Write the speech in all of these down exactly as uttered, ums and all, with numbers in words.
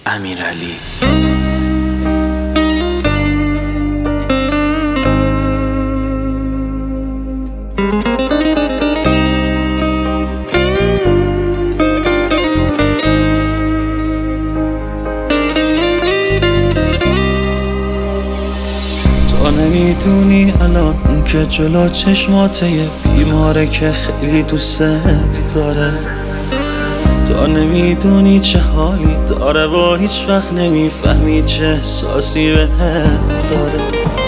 امیرعلی. تو نمیدونی الان اون که جلو چشماته یه بیماره که خیلی دوست داره. تو نمیدونی چه حالی داره و هیچ وقت نمیفهمی چه احساسی به داره.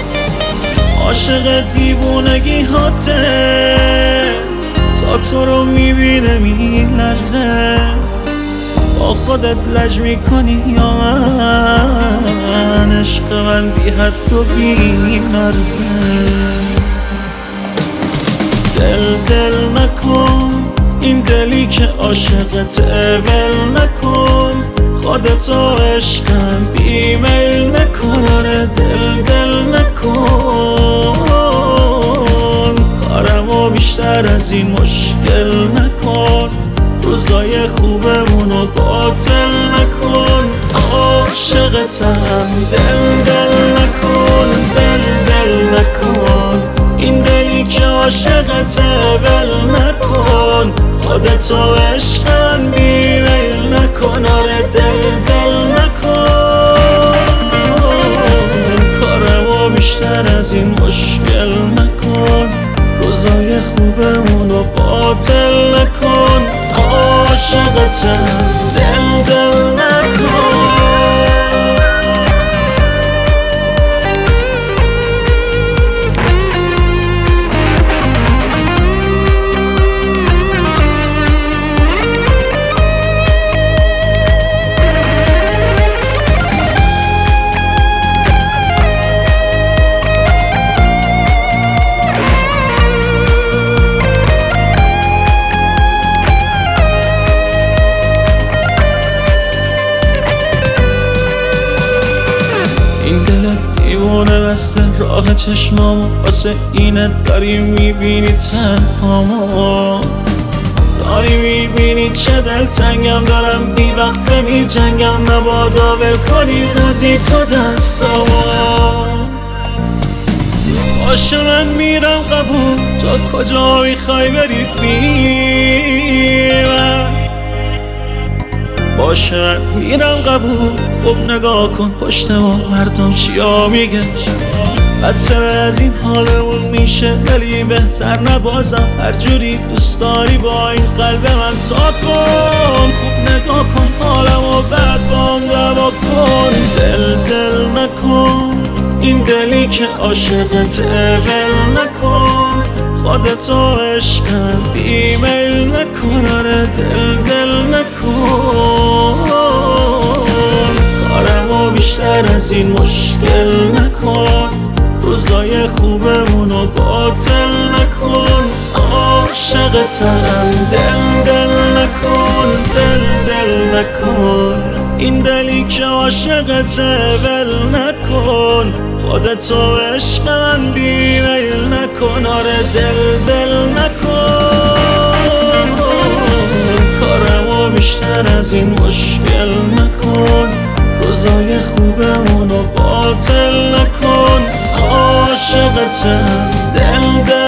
عاشق دیوونگی هاته تا تو رو میبینه میلرزه. با خودت لج میکنی یا من؟ عشق من بی حد و بی مرزه. دل دل نکن این دلی که عاشقته، ول نکن خودتو عشقم بی میل نکن. آره دل دل نکن کارمو بیشتر از این مشکل نکن. روزای خوبمونو باطل نکن. عاشقتم دل دل نکن، دل دل نکن این دلی که عاشقته، ول نکن خودتو عشقم بی میل نکن. آره دل دل نکن کارمو بیشتر از این مشکل نکن. روزای خوبمونو باطل نکن. عاشقتم دل دل نکن. این دلت دیوانه بسته راه چشمامو، واسه اینه داری میبینی تنهامو. داری میبینی چه دلتنگم دارم بی وقفه می جنگم. مبادا ول کنی روزی تو دستامو. باشه من میرم قبول، تو کجا میخوای بری بی من؟ باشه میرم قبول، خب نگاه کن پشت ما مردم چیا میگن. بدتر از این حالمون میشه ولی بهتر نبازم. هر جوری دوست داری با این قلب من تا کن. خوب نگاه کن حالمو بعد بام دوا کن. دل دل نکن این دلی که عاشقته، ول نکن خودتو عشقم بی میل نکن. آره دل دل نکن کارمو بیشتر از این مشکل نکن. روزای خوبمونو باطل نکن. عاشقتم دل دل نکن، دل دل نکن این دلی که عاشقته، ول نکن خودتو عشقم بی میل نکن. آره دل دل نکن کارمو بیشتر از این مشکل نکن. روزای خوبمونو باطل نکن. عاشقتم دل دل